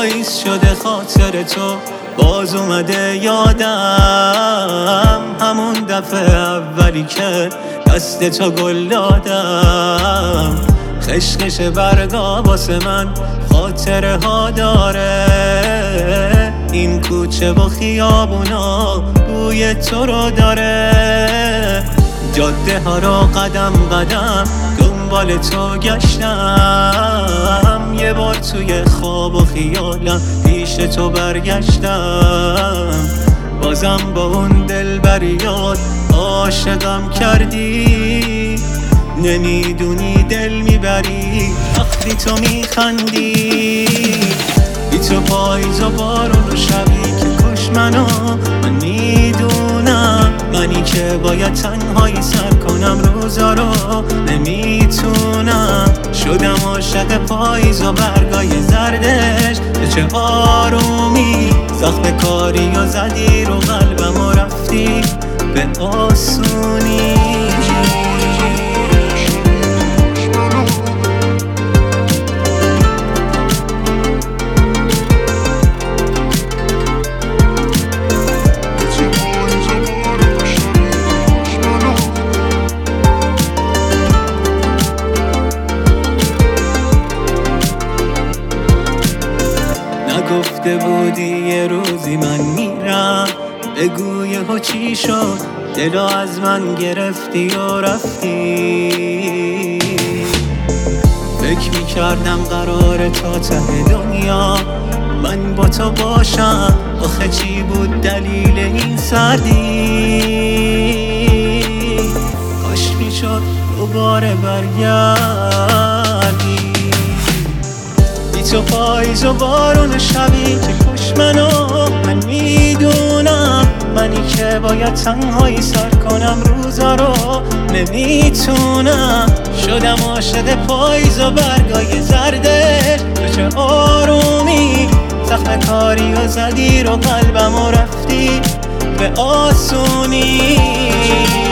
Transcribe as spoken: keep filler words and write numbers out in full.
پاییز شده خاطر تو باز اومده یادم، همون دفعه اولی که دست تو گل دادم. خشخش برگا واسه من خاطره ها داره، این کوچه و خیابونا بوی تو رو داره. جاده ها را قدم قدم دنبال تو گشتم، یه بار توی خواب و خیالم پیش تو برگشتم. بازم با اون دلبریات عاشقم کردی، نمیدونی دل میبری وقتی تو میخندی. بی تو پاییز و بارون و شبی که کش منو، من میدونم منی که باید تنهایی سر کنم روزا رو نمیتونم. شدم عاشق پاییز و برگای زردش، به چه آرومی زخم کاری و زدی رو قلبم و رفتی به آسونی. نگفته بودی یه روزی من میرم، بگو یهو چی شد دلو از من گرفتی و رفتی. فکر میکردم قراره تا ته دنیا من با تو باشم، آخه چی بود دلیل این سردی؟ کاش میشد دوباره برگردی. بی تو پاییز و بارون شبی که کش منو، من میدونم منی که باید تنهایی سر کنم روزا رو نمیتونم. شدم عاشق پاییز و برگای زردش، به چه آرومی زخم کاری و زدی رو قلبم و رفتی به آسونی.